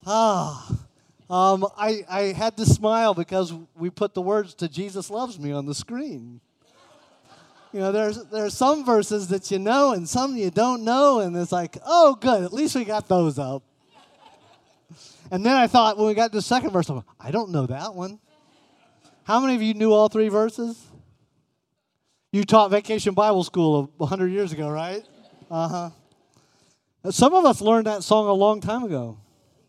I had to smile because we put the words to Jesus Loves Me on the screen. You know, there's some verses that you know and some you don't know, and it's like, oh, good, at least we got those up. And then I thought, when we got to the second verse, I don't know that one. How many of you knew all three verses? You taught Vacation Bible School 100 years ago, right? Uh-huh. Some of us learned that song a long time ago.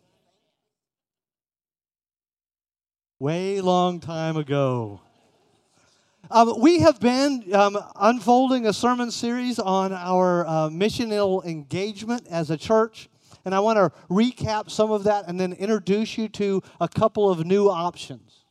Way long time ago. We have been unfolding a sermon series on our missional engagement as a church, and I want to recap some of that and then introduce you to a couple of new options.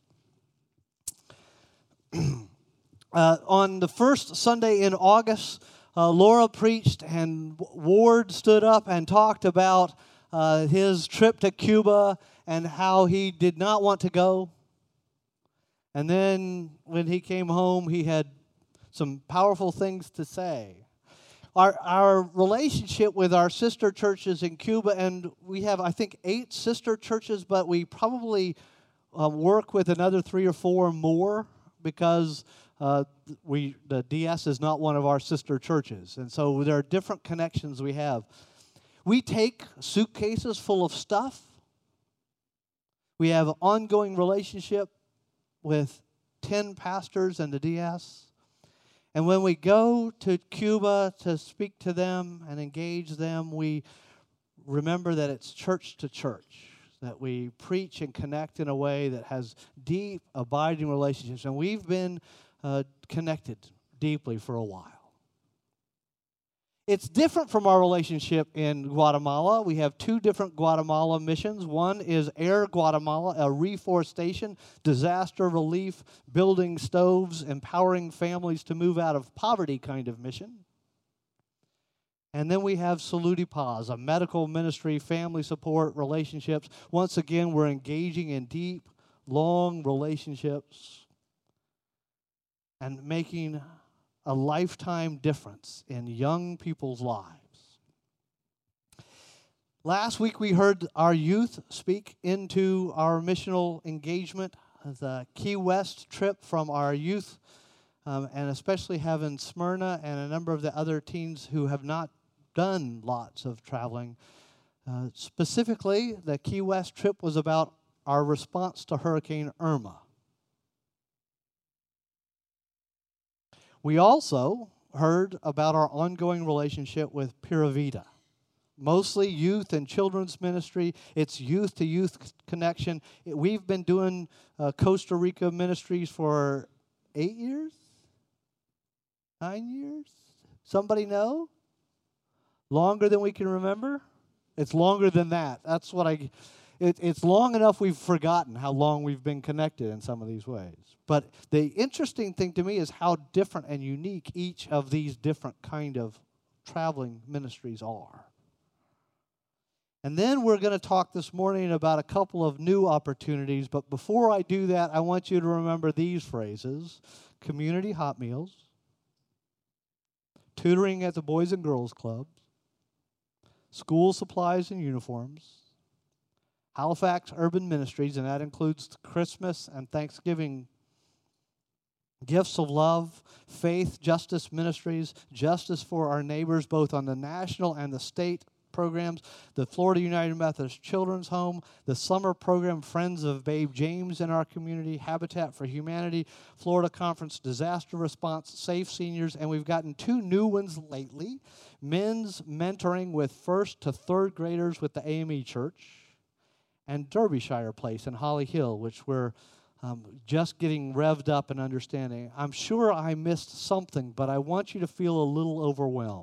On the first Sunday in August, Laura preached and Ward stood up and talked about his trip to Cuba and how he did not want to go. And then when he came home, he had some powerful things to say. Our relationship with our sister churches in Cuba, and we have, I think, 8 sister churches, but we probably work with another 3 or 4 more because the DS is not one of our sister churches. And so there are different connections we have. We take suitcases full of stuff. We have an ongoing relationship with 10 pastors and the DS. And when we go to Cuba to speak to them and engage them, we remember that it's church to church, that we preach and connect in a way that has deep, abiding relationships. And we've been connected deeply for a while. It's different from our relationship in Guatemala. We have 2 different Guatemala missions. One is Air Guatemala, a reforestation, disaster relief, building stoves, empowering families to move out of poverty kind of mission. And then we have Salud y Paz, a medical ministry, family support, relationships. Once again, we're engaging in deep, long relationships and making a lifetime difference in young people's lives. Last week we heard our youth speak into our missional engagement, the Key West trip from our youth, and especially having Smyrna and a number of the other teens who have not done lots of traveling. Specifically, the Key West trip was about our response to Hurricane Irma. We also heard about our ongoing relationship with Pura Vida. Mostly youth and children's ministry. It's youth-to-youth connection. We've been doing Costa Rica ministries for 8 years? 9 years? Somebody know? Longer than we can remember? It's longer than that. That's what it's long enough we've forgotten how long we've been connected in some of these ways. But the interesting thing to me is how different and unique each of these different kind of traveling ministries are. And then we're going to talk this morning about a couple of new opportunities. But before I do that, I want you to remember these phrases: community hot meals, tutoring at the Boys and Girls Clubs, school supplies and uniforms, Halifax Urban Ministries, and that includes Christmas and Thanksgiving gifts of love, faith, justice ministries, justice for our neighbors, both on the national and the state programs, the Florida United Methodist Children's Home, the summer program Friends of Babe James in our community, Habitat for Humanity, Florida Conference Disaster Response, Safe Seniors, and we've gotten 2 new ones lately: men's mentoring with 1st to 3rd graders with the AME Church, and Derbyshire Place in Holly Hill, which we're just getting revved up and understanding. I'm sure I missed something, but I want you to feel a little overwhelmed.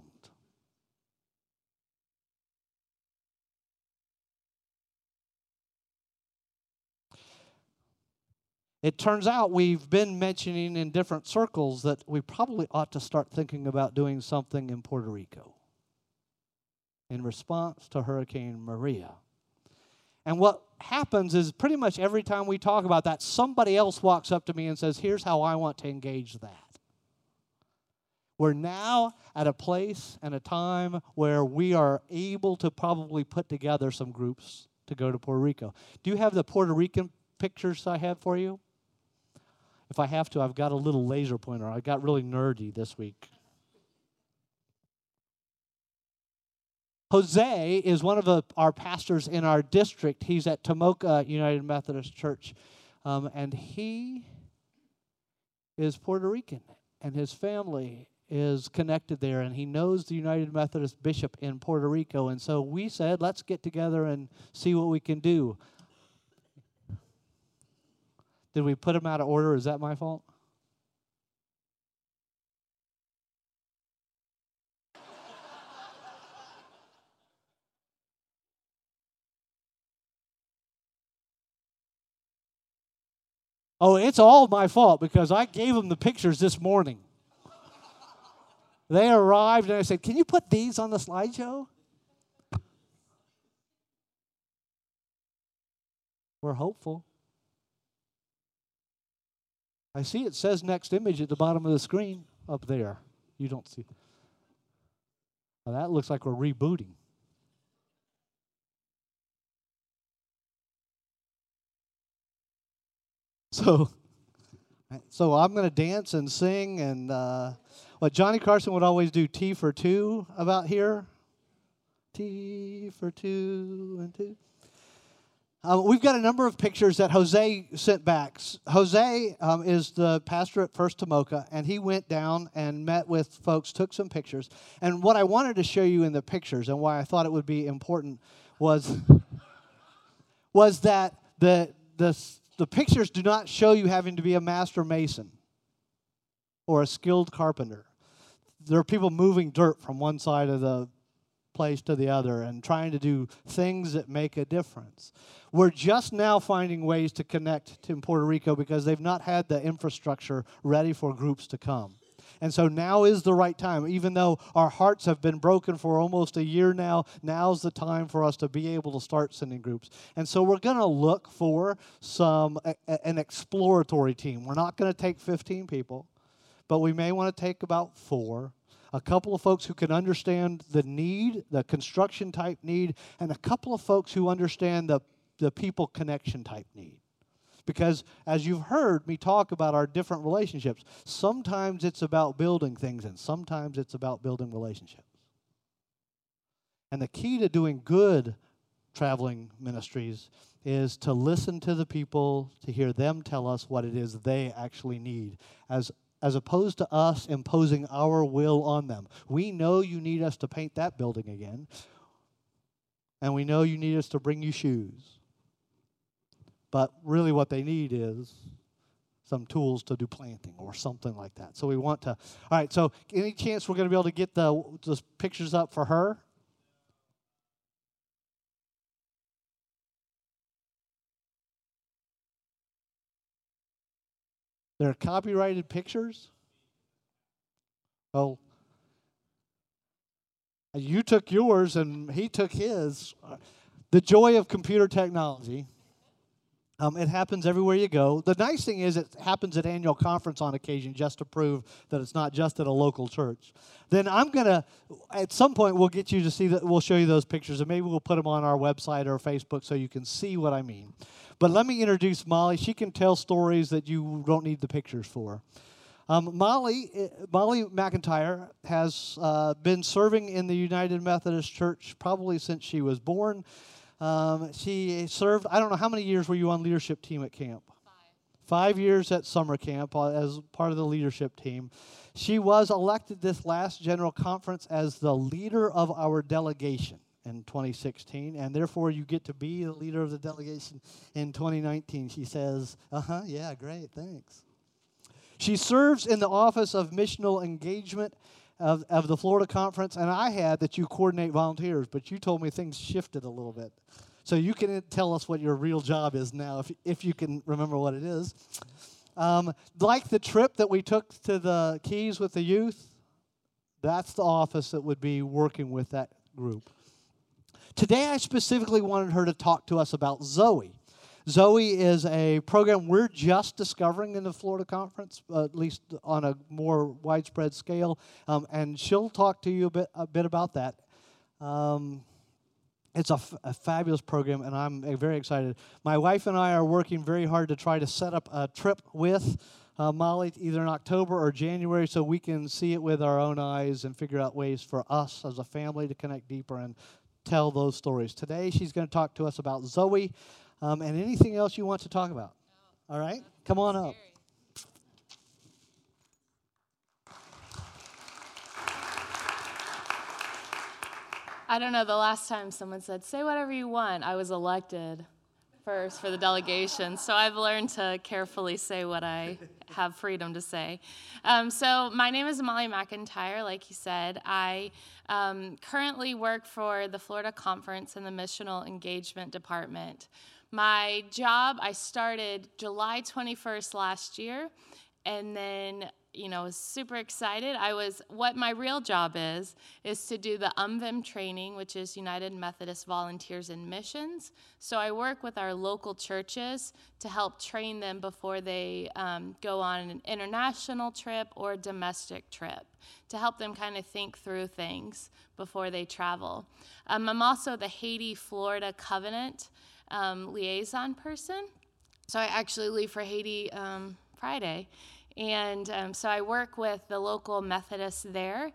It turns out we've been mentioning in different circles that we probably ought to start thinking about doing something in Puerto Rico in response to Hurricane Maria. And what happens is pretty much every time we talk about that, somebody else walks up to me and says, here's how I want to engage that. We're now at a place and a time where we are able to probably put together some groups to go to Puerto Rico. Do you have the Puerto Rican pictures I had for you? If I have to, I've got a little laser pointer. I got really nerdy this week. Jose is one of our pastors in our district. He's at Tomoka United Methodist Church, and he is Puerto Rican, and his family is connected there, and he knows the United Methodist bishop in Puerto Rico, and so we said, let's get together and see what we can do. Did we put them out of order? Is that my fault? Oh, it's all my fault because I gave them the pictures this morning. They arrived and I said, can you put these on the slideshow? We're hopeful. I see it says next image at the bottom of the screen up there. You don't see. Well, that looks like we're rebooting. So I'm going to dance and sing, and what Johnny Carson would always do, T for two about here. T for 2 and 2. We've got a number of pictures that Jose sent back. Jose is the pastor at First Tomoka, and he went down and met with folks, took some pictures. And what I wanted to show you in the pictures and why I thought it would be important was that the pictures do not show you having to be a master mason or a skilled carpenter. There are people moving dirt from one side of the place to the other and trying to do things that make a difference. We're just now finding ways to connect to Puerto Rico because they've not had the infrastructure ready for groups to come. And so now is the right time. Even though our hearts have been broken for almost a year now, now's the time for us to be able to start sending groups. And so we're going to look for an exploratory team. We're not going to take 15 people, but we may want to take about 4. A couple of folks who can understand the need, the construction type need, and a couple of folks who understand the people connection type need. Because as you've heard me talk about our different relationships, sometimes it's about building things and sometimes it's about building relationships. And the key to doing good traveling ministries is to listen to the people, to hear them tell us what it is they actually need, as opposed to us imposing our will on them. We know you need us to paint that building again, and we know you need us to bring you shoes. But really what they need is some tools to do planting or something like that. So we want to, all right, so any chance we're going to be able to get those pictures up for her? They're copyrighted pictures? Oh, you took yours and he took his. The joy of computer technology. It happens everywhere you go. The nice thing is it happens at annual conference on occasion just to prove that it's not just at a local church. Then I'm going to, at some point, we'll get you to see that. We'll show you those pictures, and maybe we'll put them on our website or Facebook so you can see what I mean. But let me introduce Molly. She can tell stories that you don't need the pictures for. Molly McIntyre has been serving in the United Methodist Church probably since she was born. She served, I don't know, how many years were you on leadership team at camp? 5 years at summer camp as part of the leadership team. She was elected this last general conference as the leader of our delegation in 2016, and therefore you get to be the leader of the delegation in 2019. She says, yeah, great, thanks. She serves in the Office of Missional Engagement of the Florida Conference, and I had that you coordinate volunteers, but you told me things shifted a little bit. So you can tell us what your real job is now, if you can remember what it is. Like the trip that we took to the Keys with the youth, that's the office that would be working with that group. Today I specifically wanted her to talk to us about Zoe. Zoe is a program we're just discovering in the Florida Conference, at least on a more widespread scale, and she'll talk to you a bit about that. It's a fabulous program, and I'm very excited. My wife and I are working very hard to try to set up a trip with Molly either in October or January so we can see it with our own eyes and figure out ways for us as a family to connect deeper and tell those stories. Today, she's going to talk to us about Zoe and anything else you want to talk about. All right? Come on up. I don't know, the last time someone said, say whatever you want, I was elected first for the delegation. So I've learned to carefully say what I have freedom to say. So my name is Molly McIntyre, like he said. I currently work for the Florida Conference in the Missional Engagement Department. My job, I started July 21st last year, and then was super excited. What my real job is to do the UMVIM training, which is United Methodist Volunteers in Missions. So I work with our local churches to help train them before they go on an international trip or a domestic trip, to help them kind of think through things before they travel. I'm also the Haiti-Florida Covenant liaison person. So I actually leave for Haiti Friday. And so I work with the local Methodists there,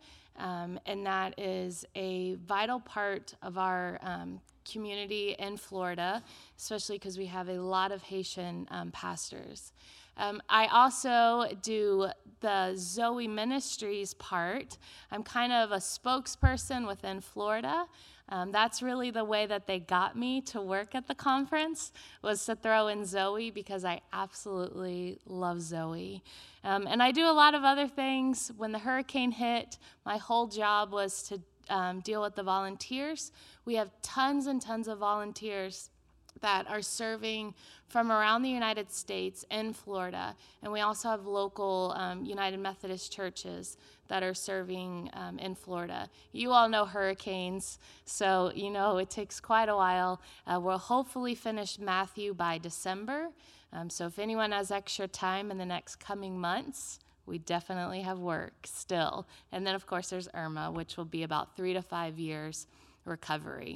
and that is a vital part of our community in Florida, especially because we have a lot of Haitian pastors. I also do the Zoe Ministries part. I'm kind of a spokesperson within Florida. That's really the way that they got me to work at the conference, was to throw in Zoe because I absolutely love Zoe. And I do a lot of other things. When the hurricane hit, my whole job was to deal with the volunteers. We have tons and tons of volunteers that are serving from around the United States and Florida. And we also have local United Methodist churches that are serving in Florida. You all know hurricanes, so it takes quite a while. We'll hopefully finish Matthew by December. So if anyone has extra time in the next coming months, we definitely have work still. And then, of course, there's Irma, which will be about 3 to 5 years recovery.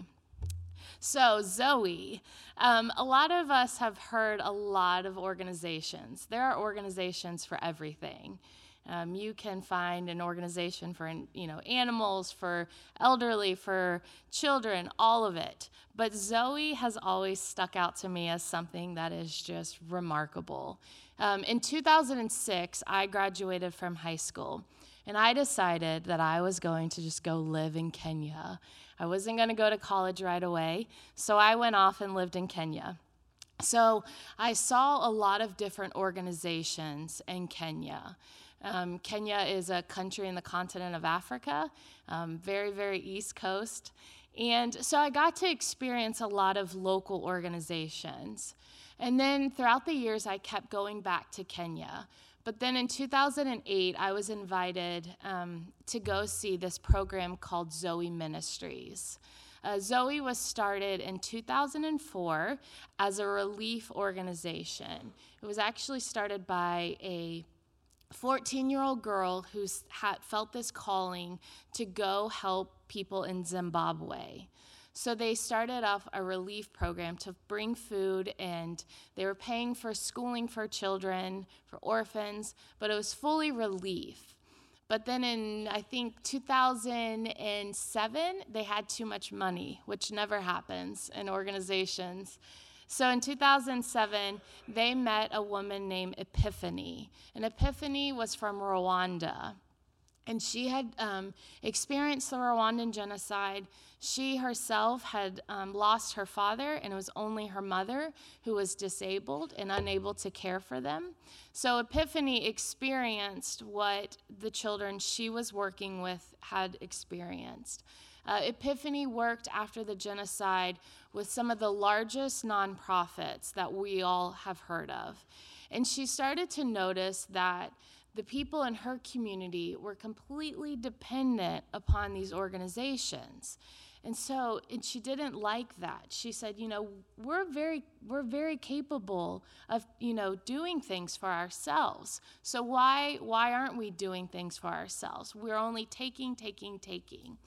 So Zoe, a lot of us have heard a lot of organizations. There are organizations for everything. You can find an organization for animals, for elderly, for children, all of it. But Zoe has always stuck out to me as something that is just remarkable. In 2006, I graduated from high school, and I decided that I was going to just go live in Kenya. I wasn't going to go to college right away, so I went off and lived in Kenya. So I saw a lot of different organizations in Kenya. Kenya is a country in the continent of Africa, very, very East Coast. And so I got to experience a lot of local organizations. And then throughout the years, I kept going back to Kenya. But then in 2008, I was invited to go see this program called Zoe Ministries. Zoe was started in 2004 as a relief organization. It was actually started by a 14-year-old girl who felt this calling to go help people in Zimbabwe. So they started off a relief program to bring food, and they were paying for schooling for children, for orphans, but it was fully relief. But then in, I think, 2007, they had too much money, which never happens in organizations. So in 2007, they met a woman named Epiphany. And Epiphany was from Rwanda. And she had experienced the Rwandan genocide. She herself had lost her father, and it was only her mother who was disabled and unable to care for them. So Epiphany experienced what the children she was working with had experienced. Epiphany worked after the genocide with some of the largest nonprofits that we all have heard of. And she started to notice that the people in her community were completely dependent upon these organizations. And she didn't like that. She said, we're very capable of, doing things for ourselves. So why aren't we doing things for ourselves? We're only taking.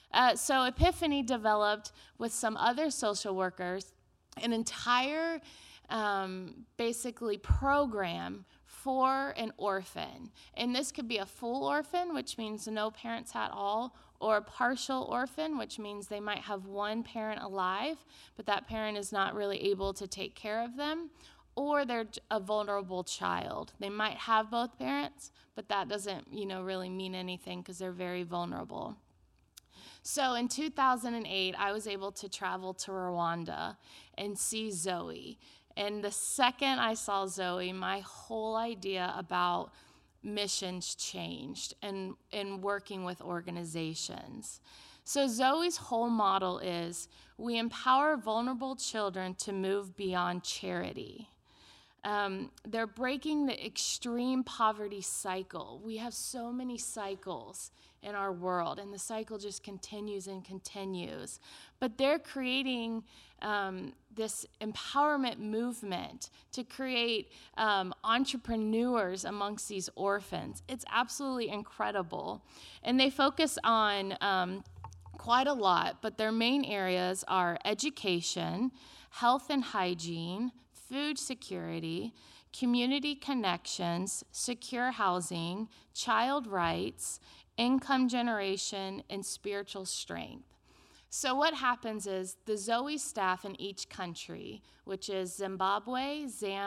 So Epiphany developed with some other social workers an entire basically program for an orphan. And this could be a full orphan, which means no parents at all, or a partial orphan, which means they might have one parent alive, but that parent is not really able to take care of them, or they're a vulnerable child. They might have both parents, but that doesn't, really mean anything because they're very vulnerable. So in 2008, I was able to travel to Rwanda and see Zoe. And the second I saw Zoe, my whole idea about missions changed and working with organizations. So Zoe's whole model is we empower vulnerable children to move beyond charity. They're breaking the extreme poverty cycle. We have so many cycles in our world, and the cycle just continues and continues. But they're creating this empowerment movement to create entrepreneurs amongst these orphans. It's absolutely incredible. And they focus on quite a lot, but their main areas are education, health and hygiene, food security, community connections, secure housing, child rights, income generation, and spiritual strength. So what happens is the Zoe staff in each country, which is Zimbabwe,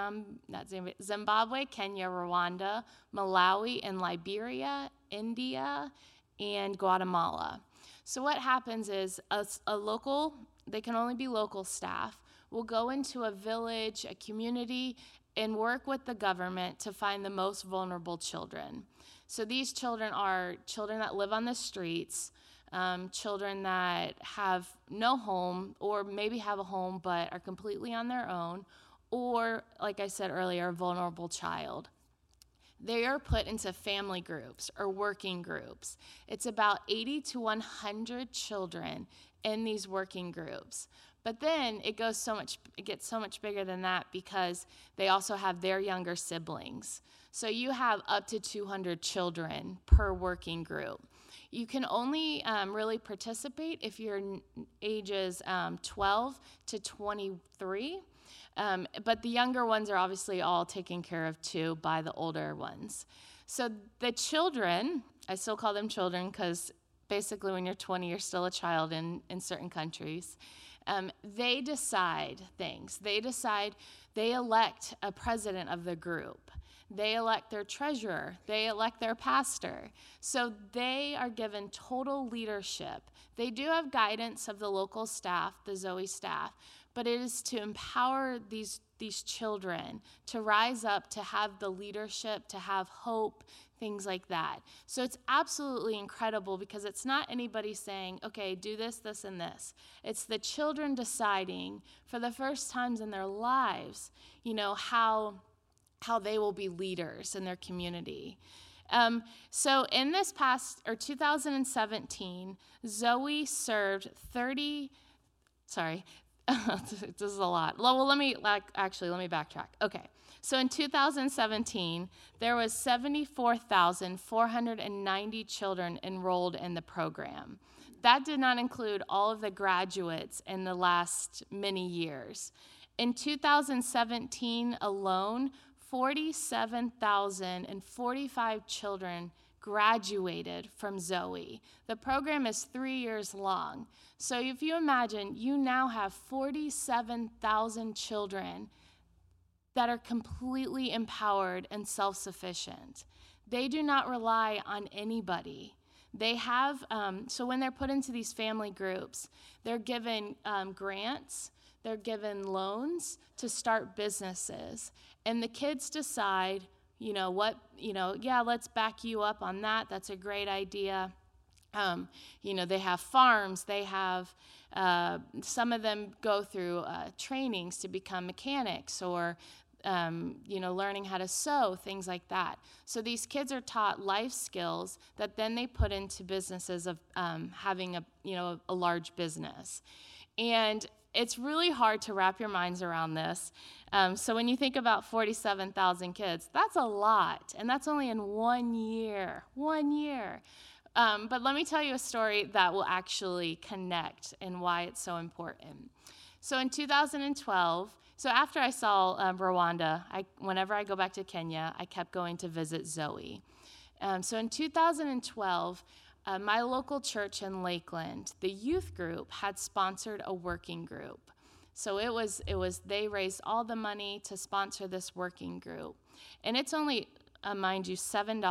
Kenya, Rwanda, Malawi, and Liberia, India, and Guatemala. So what happens is they can only be local staff, will go into a village, a community, and work with the government to find the most vulnerable children. So these children are children that live on the streets, children that have no home, or maybe have a home but are completely on their own, or, like I said earlier, a vulnerable child. They are put into family groups or working groups. It's about 80 to 100 children in these working groups. But then it gets so much bigger than that because they also have their younger siblings. So you have up to 200 children per working group. You can only really participate if you're ages 12 to 23. But the younger ones are obviously all taken care of too by the older ones. So the children, I still call them children because basically when you're 20, you're still a child in certain countries. They decide things. They elect a president of the group. They elect their treasurer. They elect their pastor. So they are given total leadership. They do have guidance of the local staff, the Zoe staff, but it is to empower these children to rise up, to have the leadership, to have hope, things like that. So it's absolutely incredible because it's not anybody saying, okay, do this, this, and this. It's the children deciding for the first times in their lives, how they will be leaders in their community. So in 2017, Zoe served this is a lot. Well, let me backtrack. Okay. So in 2017, there was 74,490 children enrolled in the program. That did not include all of the graduates in the last many years. In 2017 alone, 47,045 children graduated from Zoe. The program is 3 years long. So if you imagine, you now have 47,000 children that are completely empowered and self-sufficient. They do not rely on anybody. They have, so when they're put into these family groups, they're given grants, they're given loans to start businesses. And the kids decide, let's back you up on that. That's a great idea. They have farms. They have, some of them go through trainings to become mechanics or, learning how to sew, things like that. So these kids are taught life skills that then they put into businesses of having a large business. And it's really hard to wrap your minds around this. So when you think about 47,000 kids, that's a lot. And that's only in 1 year. 1 year. But let me tell you a story that will actually connect and why it's so important. So in 2012, so after I saw Rwanda, whenever I go back to Kenya, I kept going to visit Zoe. So in 2012, my local church in Lakeland, the youth group had sponsored a working group. So it was they raised all the money to sponsor this working group. And it's only, mind you,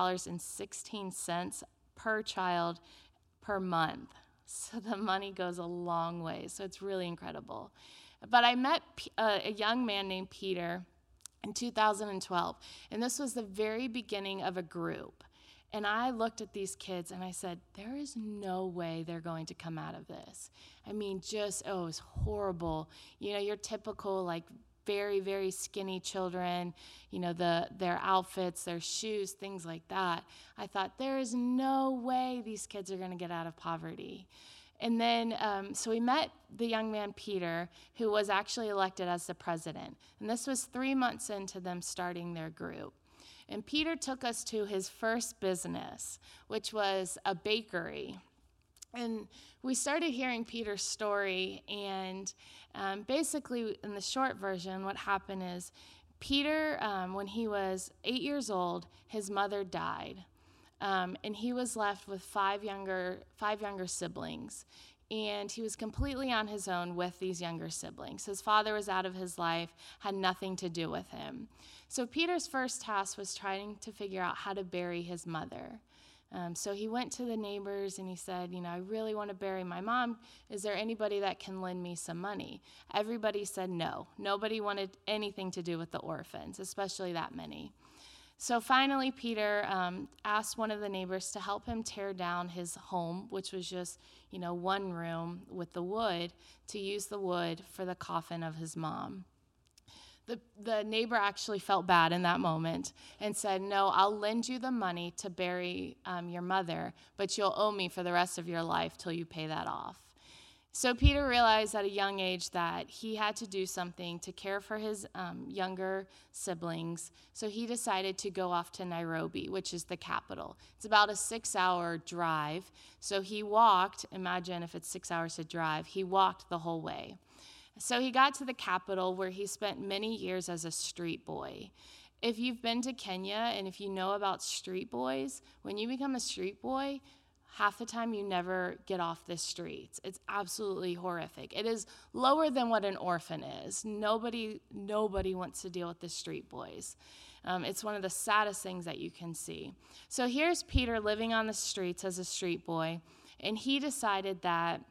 $7.16 per child per month. So the money goes a long way. So it's really incredible. But I met a young man named Peter in 2012, and this was the very beginning of a group. And I looked at these kids and I said, there is no way they're going to come out of this. I mean, it was horrible. You know, your typical, like, very, very skinny children, you know, their outfits, their shoes, things like that. I thought, there is no way these kids are going to get out of poverty. And then, so we met the young man, Peter, who was actually elected as the president. And this was 3 months into them starting their group. And Peter took us to his first business, which was a bakery. And we started hearing Peter's story, and basically, in the short version, what happened is Peter, when he was 8 years old, his mother died, and he was left with five younger siblings. And he was completely on his own with these younger siblings. His father was out of his life, had nothing to do with him. So Peter's first task was trying to figure out how to bury his mother. So he went to the neighbors and he said, you know, I really want to bury my mom. Is there anybody that can lend me some money? Everybody said no. Nobody wanted anything to do with the orphans, especially that many. So finally, Peter asked one of the neighbors to help him tear down his home, which was just, you know, one room with the wood, to use the wood for the coffin of his mom. The neighbor actually felt bad in that moment and said, no, I'll lend you the money to bury your mother, but you'll owe me for the rest of your life till you pay that off. So Peter realized at a young age that he had to do something to care for his younger siblings. So he decided to go off to Nairobi, which is the capital. It's about a 6-hour drive. So he walked, imagine if it's 6 hours to drive, he walked the whole way. So he got to the capital where he spent many years as a street boy. If you've been to Kenya and if you know about street boys, when you become a street boy, half the time you never get off the streets. It's absolutely horrific. It is lower than what an orphan is. Nobody wants to deal with the street boys. It's one of the saddest things that you can see. So here's Peter living on the streets as a street boy, and he decided that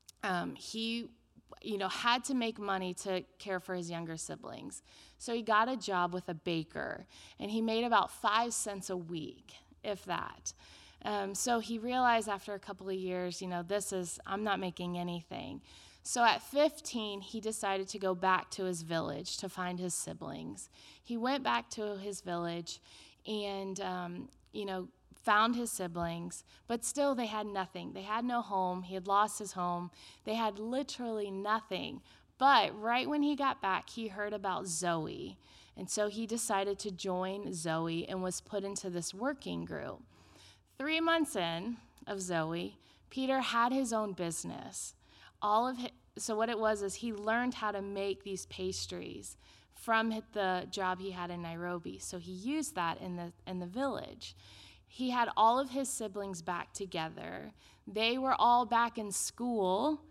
he had to make money to care for his younger siblings. So he got a job with a baker, and he made about 5 cents a week, if that. So he realized after a couple of years, I'm not making anything. So at 15, he decided to go back to his village to find his siblings. He went back to his village and, found his siblings, but still they had nothing. They had no home. He had lost his home. They had literally nothing. But right when he got back, he heard about Zoe. And so he decided to join Zoe and was put into this working group. 3 months in of Zoe, Peter had his own business. So what it was is he learned how to make these pastries from the job he had in Nairobi. So he used that in the village. He had all of his siblings back together. They were all back in school.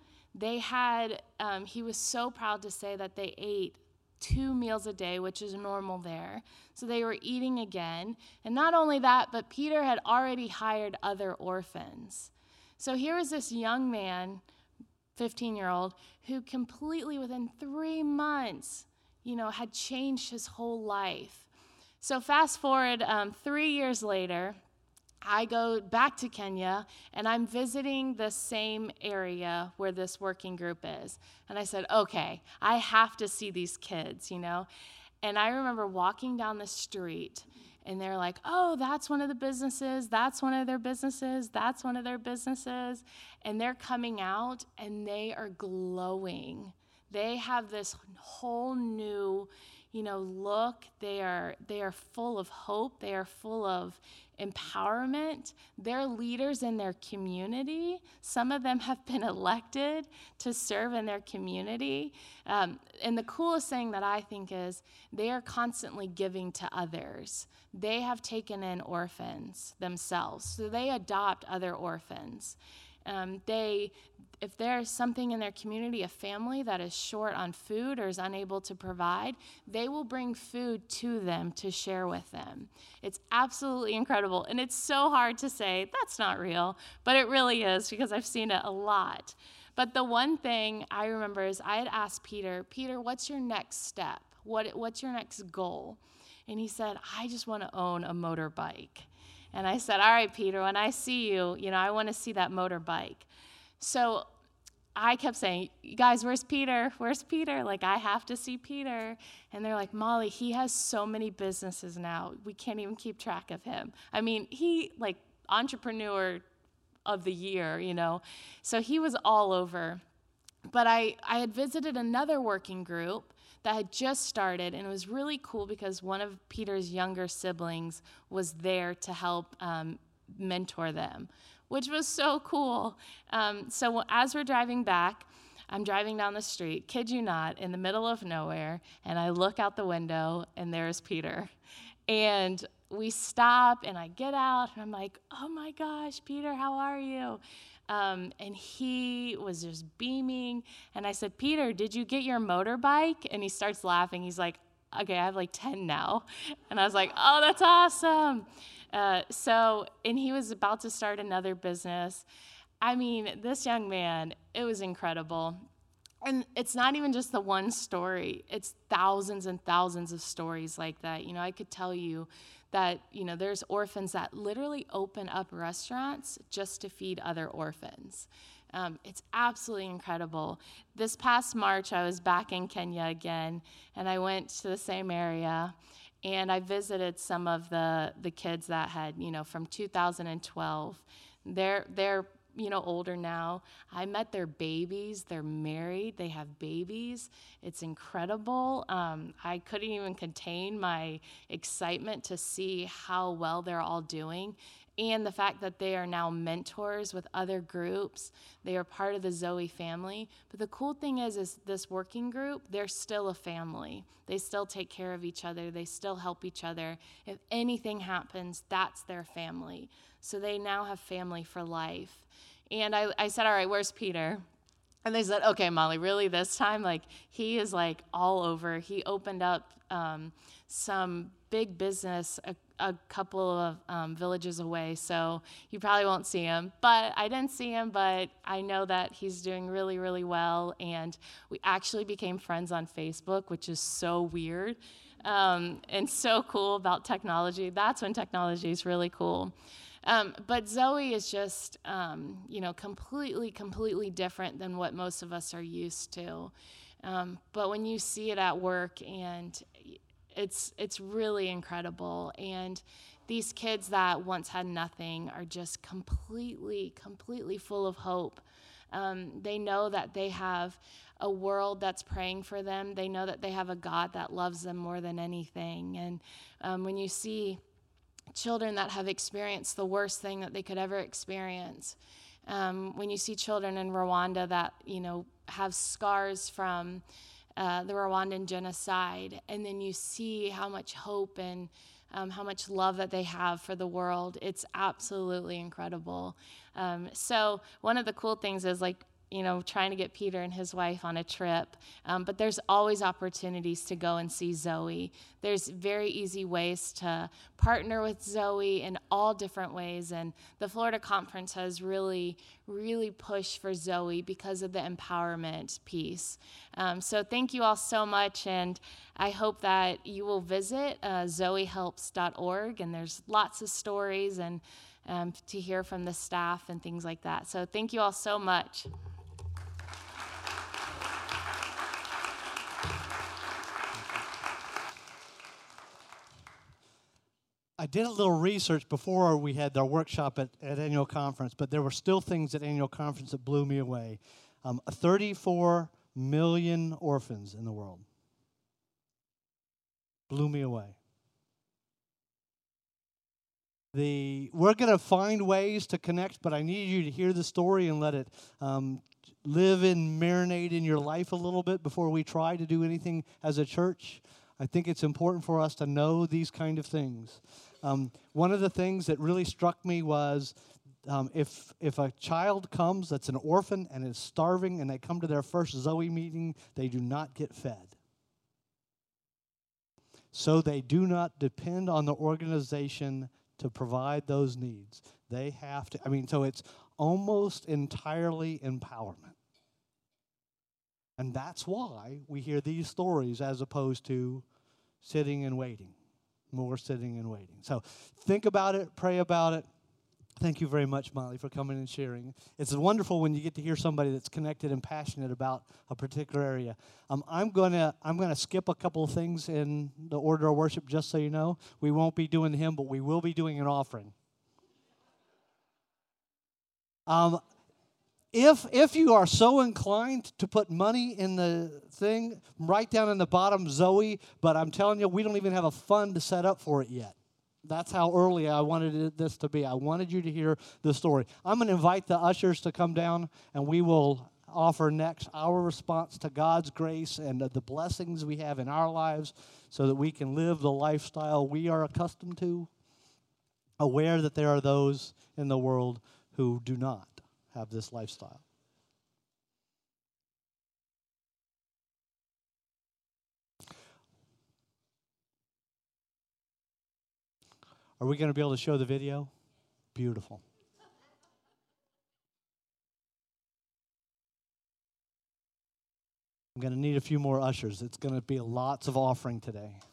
He was so proud to say that they ate 2 meals a day, which is normal there. So they were eating again. And not only that, but Peter had already hired other orphans. So here was this young man, 15-year-old, who completely within 3 months, had changed his whole life. So fast forward 3 years later, I go back to Kenya, and I'm visiting the same area where this working group is. And I said, okay, I have to see these kids, And I remember walking down the street, and they're like, oh, that's one of the businesses, that's one of their businesses, that's one of their businesses. And they're coming out, and they are glowing. They have this whole new, look, they are full of hope. They are full of empowerment. They're leaders in their community. Some of them have been elected to serve in their community. And the coolest thing that I think is they are constantly giving to others. They have taken in orphans themselves, so they adopt other orphans. If there's something in their community, a family that is short on food or is unable to provide, they will bring food to them to share with them. It's absolutely incredible. And it's so hard to say, that's not real, but it really is because I've seen it a lot. But the one thing I remember is I had asked Peter, what's your next step? What's your next goal? And he said, I just want to own a motorbike. And I said, all right, Peter, when I see you, I want to see that motorbike. So I kept saying, guys, where's Peter? Where's Peter? Like, I have to see Peter. And they're like, Molly, he has so many businesses now. We can't even keep track of him. I mean, he, entrepreneur of the year, So he was all over. But I had visited another working group that had just started, and it was really cool because one of Peter's younger siblings was there to help mentor them, which was so cool. So as we're driving back, I'm driving down the street, kid you not, in the middle of nowhere, and I look out the window, and there's Peter. And we stop, and I get out, and I'm like, oh my gosh, Peter, how are you? And he was just beaming, and I said, Peter, did you get your motorbike? And he starts laughing. He's like, okay, I have 10 now. And I was like, oh, that's awesome. And he was about to start another business. I mean, this young man, it was incredible. And it's not even just the one story. It's thousands and thousands of stories like that. I could tell you that, there's orphans that literally open up restaurants just to feed other orphans. It's absolutely incredible. This past March, I was back in Kenya again, and I went to the same area, and I visited some of the kids that had, from 2012. They're older now. I met their babies. They're married. They have babies. It's incredible. I couldn't even contain my excitement to see how well they're all doing, and the fact that they are now mentors with other groups. They are part of the Zoe family. But the cool thing is this working group, they're still a family. They still take care of each other. They still help each other. If anything happens, that's their family. So they now have family for life. And I said, all right, where's Peter? And they said, okay, Molly, really this time? He is all over. He opened up some big business a couple of villages away, so you probably won't see him. But I didn't see him, but I know that he's doing really, really well. And we actually became friends on Facebook, which is so weird and so cool about technology. That's when technology is really cool. But Zoe is just, completely different than what most of us are used to. But when you see it at work, and it's really incredible. And these kids that once had nothing are just completely full of hope. They know that they have a world that's praying for them. They know that they have a God that loves them more than anything. And when you see children that have experienced the worst thing that they could ever experience, when you see children in Rwanda that, have scars from the Rwandan genocide, and then you see how much hope and how much love that they have for the world, it's absolutely incredible. So one of the cool things is trying to get Peter and his wife on a trip. But there's always opportunities to go and see Zoe. There's very easy ways to partner with Zoe in all different ways. And the Florida Conference has really, really pushed for Zoe because of the empowerment piece. So thank you all so much. And I hope that you will visit zoehelps.org. And there's lots of stories and to hear from the staff and things like that. So thank you all so much. I did a little research before we had our workshop at annual conference, but there were still things at annual conference that blew me away. 34 million orphans in the world. Blew me away. We're going to find ways to connect, but I need you to hear the story and let it live and marinate in your life a little bit before we try to do anything as a church. I think it's important for us to know these kind of things. One of the things that really struck me was if a child comes that's an orphan and is starving and they come to their first Zoe meeting, they do not get fed. So they do not depend on the organization to provide those needs. They have to, so it's almost entirely empowerment. And that's why we hear these stories as opposed to sitting and waiting. More sitting and waiting. So think about it, pray about it. Thank you very much, Molly, for coming and sharing. It's wonderful when you get to hear somebody that's connected and passionate about a particular area. I'm gonna skip a couple of things in the order of worship, just so you know. We won't be doing the hymn, but we will be doing an offering. If you are so inclined to put money in the thing, write down in the bottom Zoe, but I'm telling you, we don't even have a fund to set up for it yet. That's how early I wanted this to be. I wanted you to hear the story. I'm going to invite the ushers to come down, and we will offer next our response to God's grace and the blessings we have in our lives so that we can live the lifestyle we are accustomed to, aware that there are those in the world who do not have this lifestyle. Are we going to be able to show the video? Beautiful. I'm going to need a few more ushers. It's going to be lots of offering today.